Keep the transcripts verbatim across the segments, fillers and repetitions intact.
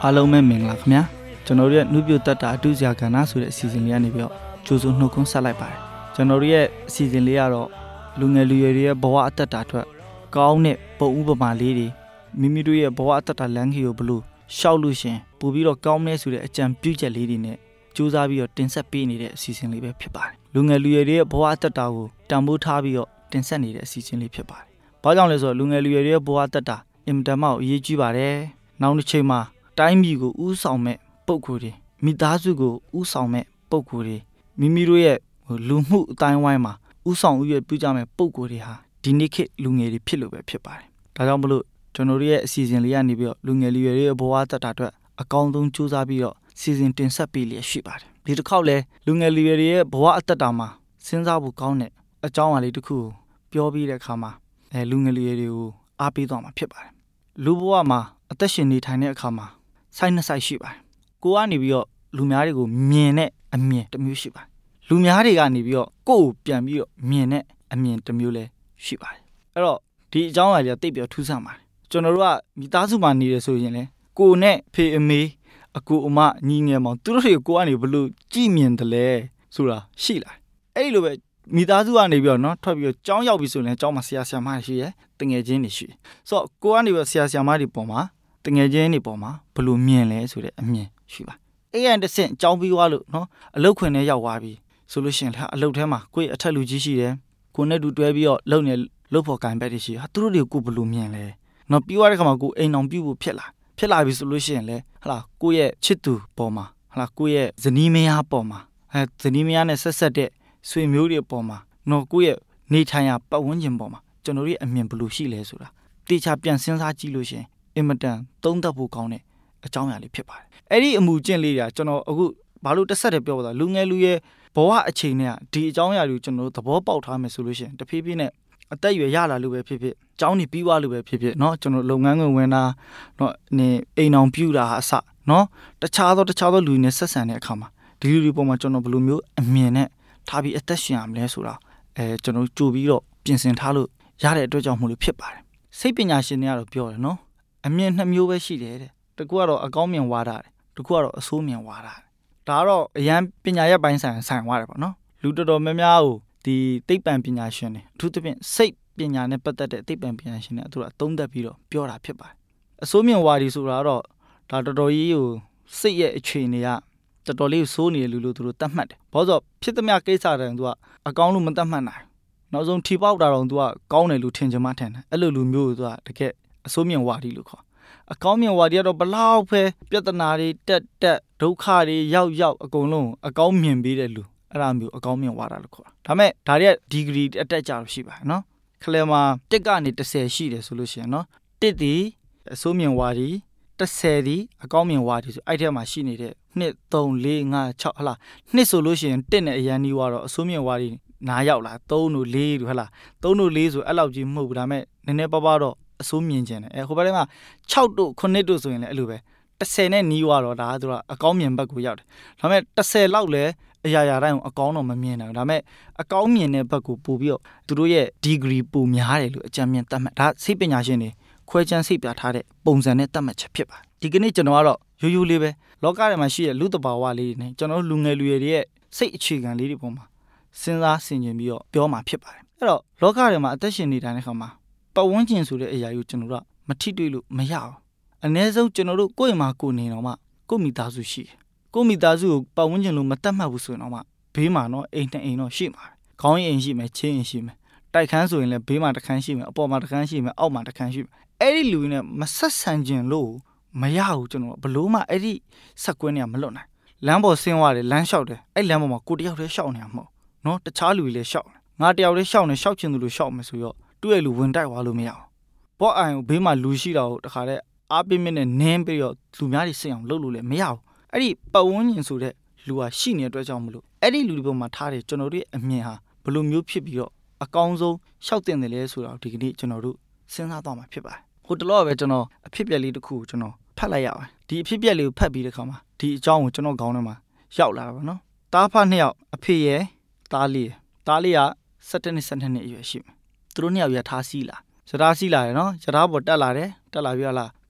အားလုံးပဲမင်္ဂလာခင်ဗျာကျွန်တော်တို့ရဲ့နှုတ်ပြတတ်တာအတူစရာကဏ္ဍဆိုတဲ့အစီအစဉ်လေးကနေပြီးတော့ကြိုးစိုးနှုတ်ခွန်းဆက်လိုက်ပါတယ်ကျွန်တော်တို့ရဲ့အစီအစဉ်လေးကတော့လူငယ်လူရွယ်တွေရဲ့ဘဝအသက်တာအတွက်ကောင်းတဲ့ပုံဥပမာလေးတွေမိမိတို့ရဲ့ဘဝအသက်တာလမ်းခီကိုဘလို့ရှောက်လို့ရှင်ပို့ပြီးတော့ကောင်းနေဆိုတဲ့အကြံပြုချက်လေးတွေနဲ့ကြိုးစားပြီးတော့တင်ဆက်ပေးနေတဲ့အစီအစဉ်လေးပဲဖြစ်ပါတယ်လူငယ်လူရွယ်တွေရဲ့ဘဝအသက်တာကိုတန်ဖိုးထားပြီးတော့တင်ဆက်နေတဲ့အစီအစဉ်လေးဖြစ်ပါတယ်ဘာကြောင့်လဲဆိုတော့လူငယ်လူရွယ်တွေရဲ့ဘဝအသက်တာအင်မတန်မှအရေးကြီးပါတယ်နောက်တစ်ချိန်မှာတိုင်းပြည်ကိုဥဆောင်မဲ့ပုံကိုယ်တွေမိသားစုကိုဥဆောင်မဲ့ပုံကိုယ်တွေမိမိတို့ရဲ့လူမှုအတိုင်းဝိုင်းမှာဥဆောင်ဥရပြုကြမဲ့ပုံကိုယ်တွေဟာဒီနေ့ခေတ်လူငယ်တွေဖြစ်လို့ပဲဖြစ်ပါတယ်ဒါကြောင့်မလို့ကျွန်တော်တို့ရဲ့အစီအစဉ်လေးကနေပြီးတော့လူငယ်လူရွယ်တွေရဲ့ဘဝသက်တာအတွက်အကောင်းဆုံးကြိုးစားပြီးတော့စီစဉ်တင်ဆက်ပေးလျက်ရှိပါတယ်ဒီတစ်ခေါက်လဲလူငယ်လူရွယ်တွေရဲ့ဘဝအသက်တာမှာစဉ်းစားဖို့ကောင်းတဲ့အကြောင်းအရာလေးတစ်ခုကိုပြောပြီးတဲ့အခါမှာအဲလူငယ်လူရွယ်တွေကိုအားပေးသွားမှာဖြစ်ပါတယ်လူဘဝမှာအသက်ရှင်နေထိုင်တဲ့အခါမှာစိုက်နှစ်စိုက်ရှိပါတယ်ကိုကနေပြီးတော့လူများတွေကိုမြင်တဲ့အမြင်တစ်မျိုးရှိပါတယ်လူများတွေကနေပြီးတော့ကိုယ့်ကိုပြန်ပြီးတော့မြင်တဲ့အမြင်တစ်မျိုးလည်းရှိပါတယ်အဲ့တော့ဒီအကြောင်းအရာတွေကတိတ်ပြီးထူးဆန်းပါတယ်ကျွန်တော်တို့ကမိသားစုမှာနေတယ်ဆိုရင်လေကိုနဲ့ဖေအမေအကူအမညီငယ်မောင်သူတို့တွေကိုကနေဘလို့ကြည်မြင်တယ်လဲဆိုတာရှိလားအဲ့လိုပဲမိသားစုကနေပြီးတော့เนาะထွက်ပြီးတော့ကြောင်းရောက်ပြီဆိုရင်ကြောင်းမှာဆရာဆရာမတွေရှိရယ်တငယ်ချင်းတွေရှိဆိုတော့ကိုကနေပြီးတော့ဆရာဆရာမတွေပေါ်မှာတငယ်ချင်းတွေပေါ်မှာဘလို့မြင်လဲဆိုတဲ့အမြင်ရှိပါအဲ့ရန်တစ်ဆင့်ကြောင်းပြီးသွားလို့เนาะအလုတ်ခွင်ထဲရောက်သွားပြီဆိုလို့ရှိရင်အလုတ်ထဲမှာကိုယ့်အထက်လူကြီးရှိတယ်ကိုနဲ့တူတွဲပြီးတော့လုံနေလုတ်ဖို့ကံပဲတရှိဟာသူတို့တွေကိုဘလို့မြင်လဲเนาะပြီးသွားတဲ့ခါမှာကိုအိမ်အောင်ပြုတ်ဖို့ဖြစ်လာဖြစ်လာပြီဆိုလို့ရှိရင်လေဟလာကိုရဲ့ချစ်သူပေါ်မှာဟလာကိုရဲ့ဇနီးမယားပေါ်မှာအဲဇနီးမယားနဲ့ဆက်ဆက်တဲ့ဆွေမျိုးတွေပေါ်မှာနော်ကိုရဲ့နေထိုင်ရာပတ်ဝန်းကျင်ပေါ်မှာကျွန်တော်တို့ရဲ့အမြင်ဘလို့ရှိလဲဆိုတာတေချာပြန်စဉ်းစားကြည့်လို့ရှိရင်အင်မတန်သုံးသပ်ဖို့ကောင်းတဲ့အကြောင်းအရာလေးဖြစ်ပါတယ်အဲ့ဒီအမှုကျင့်လေးတွေကကျွန်တော်အခုဘာလို့တစ်ဆက်တည်းပြောပါသားလူငယ်လူရဲ့ဘဝအချိန်နဲ့ဒီအကြောင်းအရာတွေကိုကျွန်တော်တို့သဘောပေါက်ထားမယ်ဆိုလို့ရှိရင်တဖြည်းဖြည်းနဲ့အသက်အရွယ်ရလာလို့ပဲဖြစ်ဖြစ်ကျောင်းနေပြီးသွားလို့ပဲဖြစ်ဖြစ်เนาะကျွန်တော်လုပ်ငန်းခွင်ဝင်တာเนาะနေအိမ်အောင်ပြူတာအစเนาะတခြားသောတခြားသောလူတွေနဲ့ဆက်ဆံတဲ့အခါမှာဒီလူတွေပေါ်မှာကျွန်တော်ဘယ်လိုမျိုးအမြင်နဲ့ထားပြီးအသက်ရှင်ရမလဲဆိုတာအဲကျွန်တော်ကြိုပြီးတော့ပြင်ဆင်ထားလို့ရတဲ့အတွက်ကြောင့်မို့လို့ဖြစ်ပါတယ်စိတ်ပညာရှင်တွေကတော့ပြောတယ်เนาะအမြင်နှစ်မျိုးပဲရှိတယ်တဲ့တကူကတော့အကောင်းမြင်ဝါဒတယ်တကူကတော့အဆိုးမြင်ဝါဒတယ်ဒါကတော့အရန်ပညာရပ်ပိုင်းဆိုင်ဆိုင်သွားတယ်ပေါ့เนาะလူတော်တော်များများကိုဒီသိပ္ပံပညာရှင်တွေအထူးသဖြင့်စိတ်ပညာနဲ့ပတ်သက်တဲ့သိပ္ပံပညာရှင်တွေသူတို့အသုံးသပ်ပြီးတော့ပြောတာဖြစ်ပါတယ်အစိုးမြင့်ဝါဒီဆိုတာတော့ဒါတော်တော်ကြီးကိုစိတ်ရဲ့အခြေအနေကတော်တော်လေးကိုစိုးနေတယ်လို့သူတို့သတ်မှတ်တယ်ဘာလို့ဆိုဖြစ်သမျှကိစ္စတိုင်းသူကအကောင်းလို့မသတ်မှတ်နိုင်နောက်ဆုံးထီပေါက်တာတော့သူကကောင်းတယ်လို့ထင်ကြမှထင်တယ်အဲ့လိုလူမျိုးကိုသူကတကယ်အစိုးမြင့်ဝါဒီလို့ခေါ်အကောင်းမြင့်ဝါဒီကတော့ဘလောက်ပဲပြဿနာတွေတက်တက်ဒုက္ခတွေရောက်ရောက်အကုန်လုံးအကောင်းမြင်ပေးတဲ့လူအဲ့ဒါမျိုးအကောင်းမြင်ဝါဒလို့ခေါ်တာဒါမဲ့ဒါတွေကဒီဂရီအတက်ကြလို့ရှိပါတယ်နော်ခလဲမှာတစ်ကနေတစ်ဆယ်ရှိတယ်ဆိုလို့ရှိရင်နော်တစ်ဒီအစိုးမြင်ဝါဒီတစ်ဆယ်ဒီအကောင်းမြင်ဝါဒီဆိုအဲ့ထဲမှာရှိနေတဲ့နှစ်သုံးလေးငါးခြောက်ဟလားနှစ်ဆိုလို့ရှိရင်တစ်နဲ့အရန်နီးွားတော့အစိုးမြင်ဝါဒီနားရောက်လာသုံးတို့လေးတို့ဟလားသုံးတို့လေးဆိုအဲ့လောက်ကြီးမဟုတ်ဘူးဒါမဲ့နည်းနည်းပါးပါးတော့အစိုးမြင်ခြင်းတယ်အဲဟိုဘက်ထဲမှာခြောက်တို့ခုနှစ်တို့ဆိုရင်လည်းအဲ့လိုပဲတစ်ဆယ်နဲ့နီးွားတော့ဒါကသူကအကောင်းမြင်ဘက်ကိုရောက်တယ်ဒါမဲ့တစ်ဆယ်လောက်လဲအရာရာတိုင်းကိုအကောင်းတော့မမြင်နိုင်ဘူးဒါပေမဲ့အကောင်းမြင်တဲ့ဘက်ကိုပို့ပြီးတော့သူတို့ရဲ့ degree ပိုများတယ်လို့အကြံဉာဏ်သတ်မှတ်ဒါစိတ်ပညာရှင်တွေခွဲခြမ်းစိတ်ပြထားတဲ့ပုံစံနဲ့သတ်မှတ်ချက်ဖြစ်ပါတယ်ဒီကနေ့ကျွန်တော်ကတော့ရိုးရိုးလေးပဲလောကထဲမှာရှိတဲ့လူတဘာဝလေးတွေနဲ့ကျွန်တော်လူငယ်လူရွယ်တွေရဲ့စိတ်အခြေခံလေးတွေပေါ်မှာစဉ်းစားဆင်ခြင်ပြီးတော့ပြောမှာဖြစ်ပါတယ်အဲ့တော့လောကထဲမှာအသက်ရှင်နေတိုင်းတဲ့ခါမှာပတ်ဝန်းကျင်ဆိုတဲ့အရာကိုကျွန်တော်တို့မထိတွေ့လို့မရအောင်အနည်းဆုံးကျွန်တော်တို့ကိုယ့်အိမ်မှာကိုယ်နေတော့မှကိုယ့်မိသားစုရှိတယ်ကိုမိသားစုကိုပတ်ဝန်းကျင်လို့မတတ်မှတ်ဘူးဆိုရင်တော့မှဘေးမှာတော့အိမ်နဲ့အိမ်တော့ရှိမှာပဲခေါင်းရင်အိမ်ရှိမယ်ချင်းအိမ်ရှိမယ်တိုက်ခန်းဆိုရင်လည်းဘေးမှာတစ်ခန်းရှိမယ်အပေါ်မှာတစ်ခန်းရှိမယ်အောက်မှာတစ်ခန်းရှိမယ်အဲ့ဒီလူတွေနဲ့မဆက်ဆံခြင်းလို့မရဘူးကျွန်တော်ဘလို့မှအဲ့ဒီဆက်ကွင်းတွေကမလွတ်နိုင်လမ်းပေါ်ဆင်းသွားတယ်လမ်းလျှောက်တယ်အဲ့လမ်းပေါ်မှာကိုတယောက်တည်းရှောက်နေတာမဟုတ်နော်တခြားလူတွေလည်းရှောက်ငါတယောက်တည်းရှောက်နေရှောက်ချင်သူလို့ရှောက်မယ်ဆိုတော့သူ့ရဲ့လူဝင်တိုက်သွားလို့မရအောင်ဘော့အိုင်ကိုဘေးမှာလူရှိတာကိုတခါတည်းအားပေးမနဲ့နင်းပြီးတော့လူများတွေစိတ်အောင်လုပ်လို့လည်းမရဘူးအဲ့ဒီပတ်ဝန်းကျင်ဆိုတဲ့လူဟာရှိနေတဲ့အတွက်ကြောင့်မလို့အဲ့ဒီလူတွေပေါ်မှာထားတယ်ကျွန်တော်တို့ရဲ့အမြင်ဟာဘယ်လိုမျိုးဖြစ်ပြီးတော့အကောင်းဆုံးရှောက်တင်တယ်လဲဆိုတာဒီကနေ့ကျွန်တော်တို့စဉ်းစားသွားမှာဖြစ်ပါတယ်ဟိုတလောပဲကျွန်တော်အဖြစ်ပြက်လေးတစ်ခုကိုကျွန်တော်ဖတ်လိုက်ရပါတယ်ဒီအဖြစ်ပြက်လေးကိုဖတ်ပြီးတဲ့ခါမှာဒီအကြောင်းကိုကျွန်တော်ခေါင်းထဲမှာရောက်လာတာပါနော်တားဖနှစ်ယောက်အဖေရဲ့တားလေးတားလေးကဆယ်နှစ်ဆယ်နှစ်အရွယ်ရှိမယ်သူတို့နှစ်ယောက်ရထားစီးလာရထားစီးလာတယ်နော်ရထားပေါ်တက်လာတယ်တက်လာပြီးတော့လားတ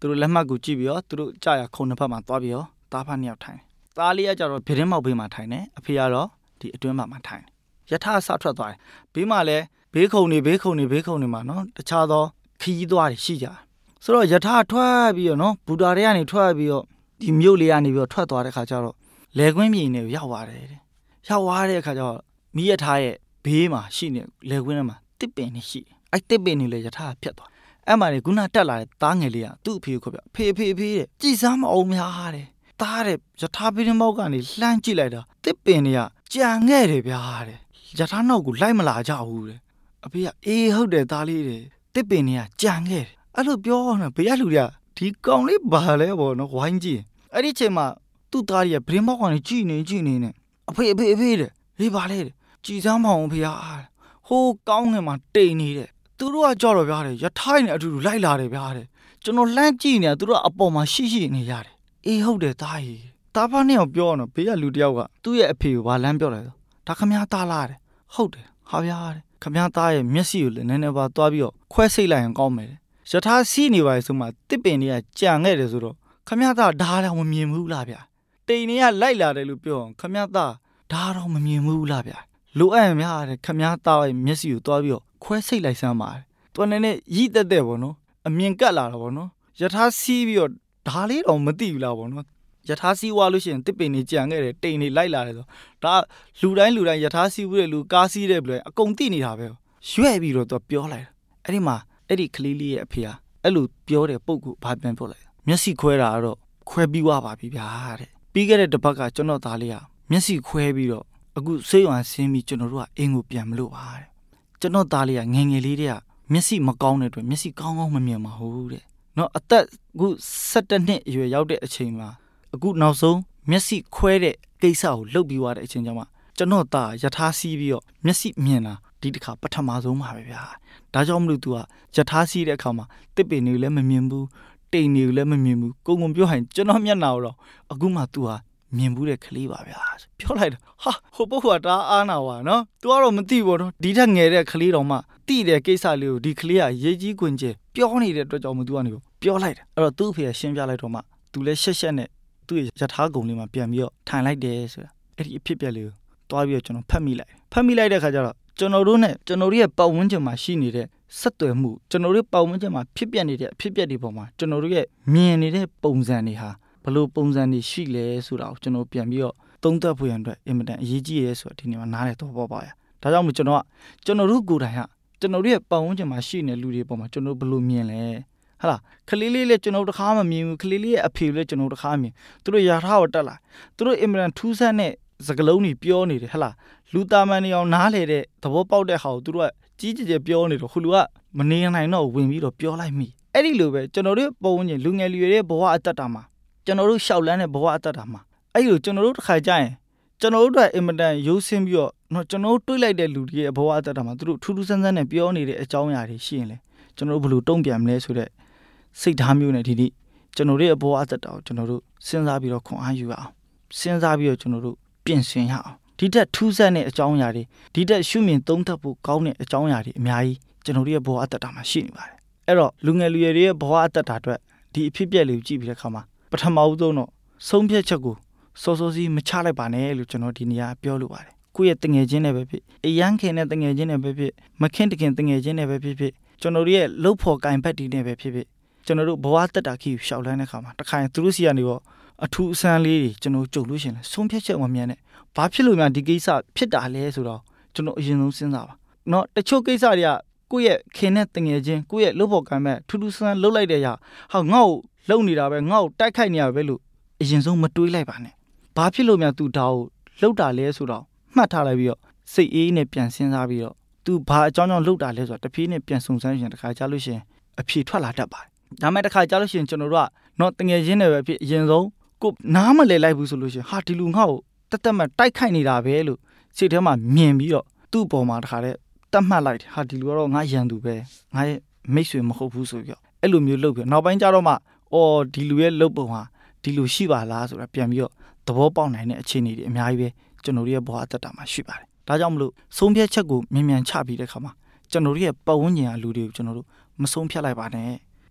သူတို့လက်မှတ်ကိုကြည့်ပြီးတော့သူတို့ကြာရခုံနှစ်ဖက်မှာသွားပြီးတော့တားဖားနှစ်ယောက်ထိုင်တယ်သားလေးကကြတော့ဗီဒင်းမောက်ဘေးမှာထိုင်တယ်အဖေကတော့ဒီအတွင်းမှာမှာထိုင်တယ်ယထာဆထွက်သွားတယ်ဘေးမှာလည်းဘေးခုံနေဘေးခုံနေဘေးခုံနေမှာနော်တခြားသောခီးသွားတွေရှိကြဆိုတော့ယထာထွက်ပြီးတော့နော်ဘူတာတွေကနေထွက်ပြီးတော့ဒီမြို့လေးကနေပြီးတော့ထွက်သွားတဲ့ခါကျတော့လေကွင်းမြေနေကိုရောက်သွားတယ်တဲ့ရောက်သွားတဲ့ခါကျတော့မိယထာရဲ့ဘေးမှာရှိနေလေကွင်းထဲမှာတစ်ပင်နေရှိတယ်အဲ့တစ်ပင်နေလေယထာဖြတ်သွားအဲ့မှာလေခုနတက်လာတဲ့သားငယ်လေးကသူ့အဖေကိုခေါ်ပြဖေဖေဖေတဲ့ကြည်စားမအောင်များတဲ့သားတဲ့ယထာပင်မောက်ကနေလှမ်းကြည့်လိုက်တာတစ်ပင်တွေကကြံခဲ့တယ်ဗျာတဲ့ယထာနောက်ကိုလိုက်မလာကြဘူးတဲ့အဖေကအေးဟုတ်တယ်သားလေးတဲ့တစ်ပင်တွေကကြံခဲ့တယ်အဲ့လိုပြောနေဘေးကလူတွေကဒီကောင်လေးဘာလဲပေါ့နော်ဝိုင်းကြည့်အဲ့ဒီချိန်မှာသူ့သားကြီးကပင်မောက်ကနေကြည့်နေကြည့်နေနဲ့အဖေအဖေအဖေတဲ့ဟေးဘာလဲတဲ့ကြည်စားမအောင်ဖေဟာဟိုကောင်းငယ်မှာတိတ်နေတဲ့သူတို့ကကြောက်တော့ဗျာတဲ့ရထိုင်းနဲ့အတူတူလိုက်လာတယ်ဗျာတဲ့ကျွန်တော်လှမ်းကြည့်နေတာသူတို့အပေါ်မှာရှိရှိနေရတယ်အေးဟုတ်တယ်သားကြီးသားဖားနဲ့ပြောတော့ဘေးကလူတယောက်ကသူ့ရဲ့အဖေကိုဘာလမ်းပြောလဲဆိုဒါခမည်းသားလားတဲ့ဟုတ်တယ်ဟာဗျာတဲ့ခမည်းသားရဲ့မျက်စိကိုလည်းနည်းနည်းပါသွားပြီးတော့ခွဲစိတ်လိုက်ရင်ကောင်းမယ်တဲ့ရထားစီးနေပါလေဆိုမှတစ်ပင်တွေကကြံခဲ့တယ်ဆိုတော့ခမည်းသားဓာတ်တော့မမြင်ဘူးလားဗျာတိန်တွေကလိုက်လာတယ်လို့ပြောခမည်းသားဓာတ်တော့မမြင်ဘူးလားဗျာလိုအပ်ရင်များတဲ့ခမည်းသားရဲ့မျက်စိကိုသွားပြီးတော့ခွဲစိတ်လိုက်စမ်းပါတယ်တော်နေနဲ့ရိတက်တဲ့ပေါ့နော်အမြင်ကတ်လာတာပေါ့နော်ယထာစီးပြီးတော့ဒါလေးတော့မသိဘူးလားပေါ့နော်ယထာစီးဝါလို့ရှိရင်တစ်ပင်နေကြံခဲ့တယ်တိန်နေလိုက်လာတယ်ဆိုဒါလူတိုင်းလူတိုင်းယထာစီးဘူးတဲ့လူကားစီးတဲ့လူအကုန်သိနေတာပဲရွဲ့ပြီးတော့သူပြောလိုက်တာအဲ့ဒီမှာအဲ့ဒီကလေးလေးရဲ့အဖေကအဲ့လိုပြောတဲ့ပုံကိုဘာပြန်ပြောလိုက်မျက်စိခွဲတာတော့ခွဲပြီးွားပါပြီဗျာတဲ့ပြီးခဲ့တဲ့တစ်ပတ်ကကျွန်တော်သားလေးကမျက်စိခွဲပြီးတော့အခုဆေးရုံဆင်းပြီးကျွန်တော်တို့ကအင်းကိုပြန်မလို့ပါတဲ့ကျွန်တော်သားလေးကငယ်ငယ်လေးတည်းကမျက်စိမကောင်းတဲ့အတွက်မျက်စိကောင်းကောင်းမမြင်ပါဘူးတဲ့နော်အသက်အခုဆယ်တစ်နှစ်အရွယ်ရောက်တဲ့အချိန်မှာအခုနောက်ဆုံးမျက်စိခွဲတဲ့ကိစ္စကိုလှုပ်ပြီးွားတဲ့အချိန်ကျမှကျွန်တော်သားယထာစီးပြီးတော့မျက်စိမြင်တာဒီတစ်ခါပထမဆုံးပါပဲဗျာဒါကြောင့်မလို့ तू ကယထာစီးတဲ့အခါမှာတစ်ပင်တွေလည်းမမြင်ဘူးတိမ်တွေလည်းမမြင်ဘူးကုံကုံပြောဟရင်ကျွန်တော်မျက်နှာတော့အခုမှ तू ဟာမြင်ဘူးတဲ့ကလေးပါဗျာပြောလိုက်တော့ဟာဟိုပုဂ္ဂိုလ်ကဒါအားနာပါနော် तू ကတော့မသိဘူးတော့ဒီထက်ငယ်တဲ့ကလေးတော်မှတိတဲ့ကိစ္စလေးကိုဒီကလေးကရေးကြီးခွင်ကျပြောနေတဲ့အတွက်ကြောင့်မ तू ကနေပြောလိုက်တယ်အဲ့တော့သူ့အဖေကရှင်းပြလိုက်တော့မှ तू လည်းရှက်ရှက်နဲ့သူ့ရဲ့ယထာကုံလေးမှာပြန်ပြီးတော့ထိုင်လိုက်တယ်ဆိုတာအဲ့ဒီအဖြစ်ပြက်လေးကိုတွားပြီးတော့ကျွန်တော်ဖတ်မိလိုက်ဖတ်မိလိုက်တဲ့ခါကျတော့ကျွန်တော်တို့နဲ့ကျွန်တော်တို့ရဲ့ပတ်ဝန်းကျင်မှာရှိနေတဲ့ဆက်သွယ်မှုကျွန်တော်တို့ပတ်ဝန်းကျင်မှာဖြစ်ပျက်နေတဲ့အဖြစ်ပျက်တွေပေါ်မှာကျွန်တော်တို့ရဲ့မြင်နေတဲ့ပုံစံတွေဟာဘလို့ပုံစံတွေရှိလဲဆိုတာကိုကျွန်တော်ပြန်ပြီးတော့သုံးသပ်ဖို့ရန်အတွက်အင်မတန်အရေးကြီးရဲဆိုတာဒီနေ့မှာနားလည်တော့ပေါ်ပါရဒါကြောင့်မို့ကျွန်တော်ကကျွန်တော်တို့ကိုယ်တိုင်ဟာကျွန်တော်တို့ရဲ့ပတ်ဝန်းကျင်မှာရှိနေတဲ့လူတွေပေါ်မှာကျွန်တော်ဘလို့မြင်လဲဟာလားခလေးလေးလည်းကျွန်တော်တခါမှမမြင်ဘူးခလေးလေးရဲ့အဖေလည်းကျွန်တော်တခါမြင်သူတို့ရာထားကိုတက်လာသူတို့အင်မတန်ထူးဆန်းတဲ့စကလုံးတွေပြောနေတယ်ဟလားလူသားမန်နေအောင်နားလေတဲ့သဘောပေါက်တဲ့ဟာကိုသူတို့ကကြီးကြီးကျယ်ပြောနေတော့ခလူကမနေနိုင်တော့ဝင်ပြီးတော့ပြောလိုက်မိအဲ့ဒီလိုပဲကျွန်တော်တို့ပုံဝင်လူငယ်လူရွယ်ရဲ့ဘဝအတ္တတာမှာကျွန်တော်တို့ရှောက်လန်းတဲ့ဘဝအတ္တတာမှာအဲ့ဒီလိုကျွန်တော်တို့တစ်ခါကြရင်ကျွန်တော်တို့အတွက်အင်မတန်ရိုးစင်းပြီးတော့နော်ကျွန်တော်တို့တွေးလိုက်တဲ့လူတွေရဲ့ဘဝအတ္တတာမှာသူတို့ထူးထူးဆန်းဆန်းနဲ့ပြောနေတဲ့အကြောင်းအရာတွေရှိရင်လေကျွန်တော်တို့ဘယ်လိုတုံ့ပြန်မလဲဆိုတဲ့စိတ်ဓာတ်မျိုးနဲ့ဒီနေ့ကျွန်တော်တို့ရဲ့ဘဝအတ္တတာကိုကျွန်တော်တို့စဉ်းစားပြီးတော့ခွန်အားယူရအောင်စဉ်းစားပြီးတော့ကျွန်တော်တို့ပြင်ဆင်ရအောင်ဒီတက်ထူးဆန်းတဲ့အကြောင်းအရာတွေဒီတက်ရှုမြင်သုံးသပ်ဖို့ကောင်းတဲ့အကြောင်းအရာတွေအများကြီးကျွန်တော်တို့ရဲ့ဘဝအတ္တတာမှာရှိနေပါတယ်အဲ့တော့လူငယ်လူရွယ်တွေရဲ့ဘဝအတ္တတာအတွက်ဒီအဖြစ်ပြက်လေးကိုကြည့်ပြီးတဲ့အခါမှာပထမဦးဆုံးတော့ဆုံးဖြတ်ချက်ကိုစောစောစီးမချလိုက်ပါနဲ့လို့ကျွန်တော်ဒီနေရာပြောလိုပါတယ်ကိုယ့်ရဲ့တငယ်ချင်းနဲ့ပဲဖြစ်အရန်ခင်တဲ့တငယ်ချင်းနဲ့ပဲဖြစ်မခင်တခင်တငယ်ချင်းနဲ့ပဲဖြစ်ဖြစ်ကျွန်တော်တို့ရဲ့လှုပ်ဖို့ကင်ဘက်တီနဲ့ပဲဖြစ်ဖြစ်ကျွန်တော်တို့ဘဝတတ္တာခီကိုရှောက်လန်းတဲ့အခါမှာတခါရင်သူတို့စီကနေတော့အထူးအဆန်းလေးတွေကျွန်တော်ကြုံလို့ရှင်လဲဆုံးဖြတ်ချက်မမြန်နဲ့ဘာဖြစ်လို့များဒီကိစ္စဖြစ်တာလဲဆိုတော့ကျွန်တော်အရင်ဆုံးစဉ်းစားပါเนาะတချို့ကိစ္စတွေကကိုယ့်ရဲ့ခင်တဲ့တငယ်ချင်းကိုယ့်ရဲ့လှုပ်ဖို့ကင်ဘက်ထူးထူးဆန်းလှုပ်လိုက်တဲ့ရာဟာငါ့ကိုလှုပ်နေတာပဲငါ့ကိုတိုက်ခိုက်နေရပဲလို့အရင်ဆုံးမတွေးလိုက်ပါနဲ့ဘာဖြစ်လို့များသူဒါကိုလှုပ်တာလဲဆိုတော့မှတ်ထားလိုက်ပြီးတော့စိတ်အေးနဲ့ပြန်စဉ်းစားပြီးတော့သူဘာအကြောင်းကြောင့်လှုပ်တာလဲဆိုတော့တဖြည်းနဲ့ပြန်စုံစမ်းရှင်တခါကြားလို့ရှင်အဖြေထွက်လာတတ်ပါတယ်ဒါမဲ့တခါကြားလို့ရှင်ကျွန်တော်တို့ကတော့တငယ်ချင်းတွေပဲဖြစ်အရင်ဆုံးကိုနားမလည်လိုက်ဘူးဆိုလို့ရှင်ဟာဒီလူငါ့ကိုတက်တက်မှတိုက်ခိုက်နေတာပဲလို့စိတ်ထဲမှာမြင်ပြီးတော့သူ့ပေါ်မှာတခါတည်းတတ်မှတ်လိုက်တယ်ဟာဒီလူကတော့ငါရန်သူပဲငါရဲ့မိတ်ဆွေမဟုတ်ဘူးဆိုပြီးတော့အဲ့လိုမျိုးလှုပ်ပြီးနောက်ပိုင်းကျတော့မှအော်ဒီလူရဲ့လှုပ်ပုံဟာဒီလူရှိပါလားဆိုတာပြန်ပြီးတော့သဘောပေါက်နိုင်တဲ့အခြေအနေတွေအများကြီးပဲကျွန်တော်တို့ရဲ့ဘဝအတ္တမှာရှိပါတယ်ဒါကြောင့်မလို့ဆုံးဖြတ်ချက်ကိုမြန်မြန်ချပြီးတဲ့ခါမှာကျွန်တော်တို့ရဲ့ပတ်ဝန်းကျင်အလူတွေကိုကျွန်တော်တို့မဆုံးဖြတ်လိုက်ပါနဲ့ပ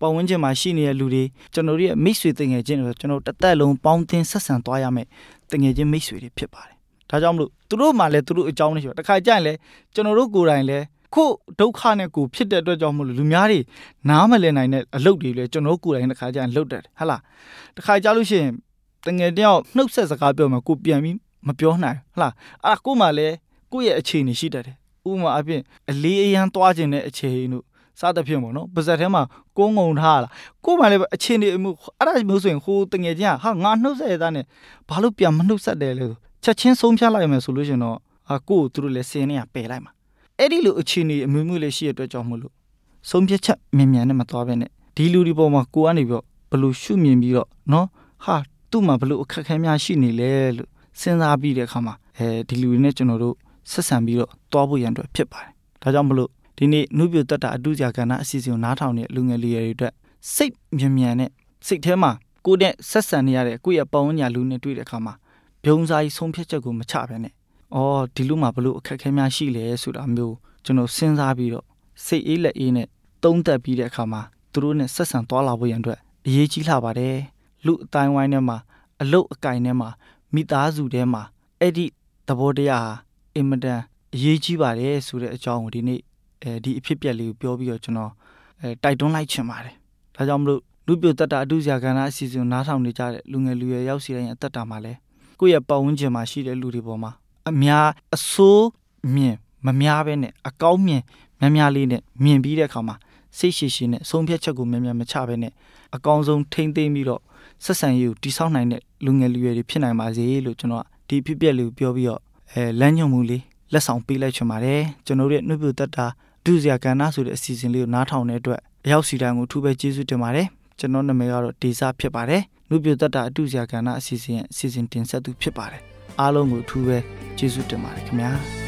ပတ်ဝန်းကျင်မှာရှိနေတဲ့လူတွေကျွန်တော်တို့ရဲ့မိတ်ဆွေတငယ်ချင်းတွေကျွန်တော်တစ်သက်လုံးပေါင်းသင်းဆက်ဆံသွားရမယ်တငယ်ချင်းမိတ်ဆွေတွေဖြစ်ပါတယ်ဒါကြောင့်မလို့သူတို့မှလည်းသူတို့အကြောင်းလေးရှိပါတခါကြရင်လည်းကျွန်တော်တို့ကိုယ်တိုင်လည်းခုဒုက္ခနဲ့ကိုဖြစ်တဲ့အတွက်ကြောင့်မလို့လူများတွေနားမလည်နိုင်တဲ့အလုပ်တွေလည်းကျွန်တော်ကိုယ်တိုင်တစ်ခါကြရင်လုပ်တတ်တယ်ဟဟလားတခါကြလို့ရှိရင်တငယ်တယောက်နှုတ်ဆက်စကားပြောမှကိုပြန်ပြီးမပြောနိုင်ဟလားအဲ့ကိုမှလည်းကိုယ့်ရဲ့အခြေအနေရှိတတ်တယ်ဥပမာအပြင်အလေးအယမ်းသွားခြင်းတဲ့အခြေအနေတို့စားတဲ့ဖြစ်ပေါ့နော်ပါဇက်ထဲမှာကိုးငုံထားလာကိုမှလည်းအခြေအနေမှုအဲ့ဒါမျိုးဆိုရင်ဟိုတငယ်ချင်းကဟာငါနှုတ်ဆက်ရတဲ့နဲ့ဘာလို့ပြန်မနှုတ်ဆက်တယ်လဲချက်ချင်းဆုံးဖြတ်လိုက်မယ်ဆိုလို့ရှင်တော့အကိုသူတို့လည်းစင်းနေရပယ်လိုက်မှာအဲ့ဒီလိုအခြေအနေအမျိုးမျိုးလေးရှိရတဲ့အတွက်ကြောင့်မလို့ဆုံးဖြတ်ချက်မြန်မြန်နဲ့မသွားဘဲနဲ့ဒီလူဒီပေါ်မှာကိုကနေပြီးတော့ဘလို့ရှုမြင်ပြီးတော့နော်ဟာသူ့မှာဘလို့အခက်အခဲများရှိနေလဲလို့စဉ်းစားပြီးတဲ့အခါမှာအဲဒီလူတွေနဲ့ကျွန်တော်တို့ဆက်ဆံပြီးတော့တွားဖို့ရန်အတွက်ဖြစ်ပါတယ်ဒါကြောင့်မလို့ဒီနေ့နုပြတတ်တာအတူကြာကဏ္ဍအစီအစဉ်ကိုနားထောင်နေတဲ့လူငယ်လူရွယ်တွေအတွက်စိတ်မြန်မြန်နဲ့စိတ်ထဲမှာကိုယ်နဲ့ဆက်ဆံနေရတဲ့ကိုယ့်ရဲ့ပတ်ဝန်းကျင်လူနဲ့တွေ့တဲ့အခါမှာဘုံစားကြီးဆုံးဖြတ်ချက်ကိုမချဘဲနဲ့အော်ဒီလူမှာဘလို့အခက်အခဲများရှိလဲဆိုတာမျိုးကျွန်တော်စဉ်းစားပြီးတော့စိတ်အေးလက်အေးနဲ့သုံးသပ်ပြီးတဲ့အခါမှာသူတို့နဲ့ဆက်ဆံသွားလာဖို့ရန်အတွက်အရေးကြီးလာပါတယ်လူအတိုင်းဝိုင်းထဲမှာအလုတ်အကင်ထဲမှာမိသားစုထဲမှာအဲ့ဒီသဘောတရားဟာအင်မတန်အရေးကြီးပါတယ်ဆိုတဲ့အကြောင်းကိုဒီနေ့အဲဒီအဖြစ်ပြက်လေးကိုပြောပြီးတော့ကျွန်တော်အဲတိုက်တွန်းလိုက်ချင်ပါတယ်ဒါကြောင့်မလို့လူပြတတ်တာအတူစရာကဏ္ဍအစီအစဉ်နားထောင်နေကြတဲ့လူငယ်လူရွယ်ရောက်စီတိုင်းအသက်တာမှာလဲကိုယ့်ရဲ့ပတ်ဝန်းကျင်မှာရှိတဲ့လူတွေပေါ်မှာအများအဆိုးမြင်မများပဲနဲ့အကောင်းမြင်များများလေးနဲ့မြင်ပြီးတဲ့အခါမှာစိတ်ရှိရှိနဲ့ဆုံးဖြတ်ချက်ကိုမြန်မြန်မချပဲနဲ့အကောင်းဆုံးထိမ့်သိမ့်ပြီးတော့ဆက်ဆံရေးကိုတည်ဆောက်နိုင်တဲ့လူငယ်လူရွယ်တွေဖြစ်နိုင်ပါစေလို့ကျွန်တော်ဒီဖြစ်ပြက်လေးကိုပြောပြီးတော့အဲလမ်းညွှန်မှုလေးလက်ဆောင်ပေးလိုက်ချင်ပါတယ်ကျွန်တော်တို့ရဲ့နှုတ်ပြတတ်တာဒုစရာကဏ္ဍဆိုတဲ့အစီအစဉ်လေးကိုနားထောင်တဲ့အတွက်အရောက်စီတိုင်းကိုထူးပဲကျေးဇူးတင်ပါတယ်ကျွန်တော်နာမည်ကတော့ဒေဇာဖြစ်ပါတယ်နှုတ်ပြတတ်တာအဒုစရာကဏ္ဍအစီအစဉ်ရဲ့အစီအစဉ်တင်ဆက်သူဖြစ်ပါတယ်အားလုံးကိုထူးပဲကျေးဇူးတင်ပါတယ်ခင်ဗျာ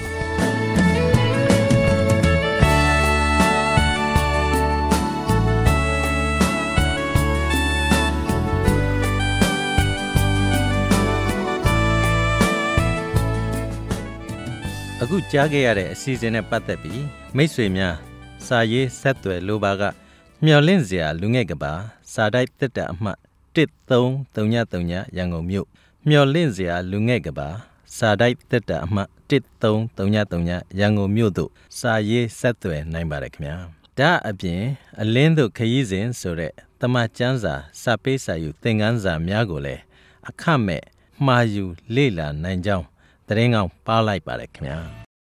အခုကြားခဲ့ရတဲ့အစီအစဉ်နဲ့ပတ်သက်ပြီးမိတ်ဆွေများစာရေးဆက်သွယ်လိုပါကမျှော်လင့်စရာလူငယ်ကပါစာတိုက်တက်တာအမှတ်တစ် သုံး သုံး သုံး ရန်ကုန်မြို့မျှော်လင့်စရာလူငယ်ကပါစာတိုက်တက်တာအမှတ်တစ် သုံး သုံး သုံး ရန်ကုန်မြို့သို့စာရေးဆက်သွယ်နိုင်ပါတယ်ခင်ဗျာဒါအပြင်အလင်းတို့ခရီးစဉ်ဆိုတဲ့တမန်ကျမ်းစာစာပေးစာယူသင်ခန်းစာများကိုလည်းအခမဲ့မှာယူလေ့လာနိုင်ကြောင်းသတင်းကောင်းပါလိုက်ပါတယ်ခင်ဗျာ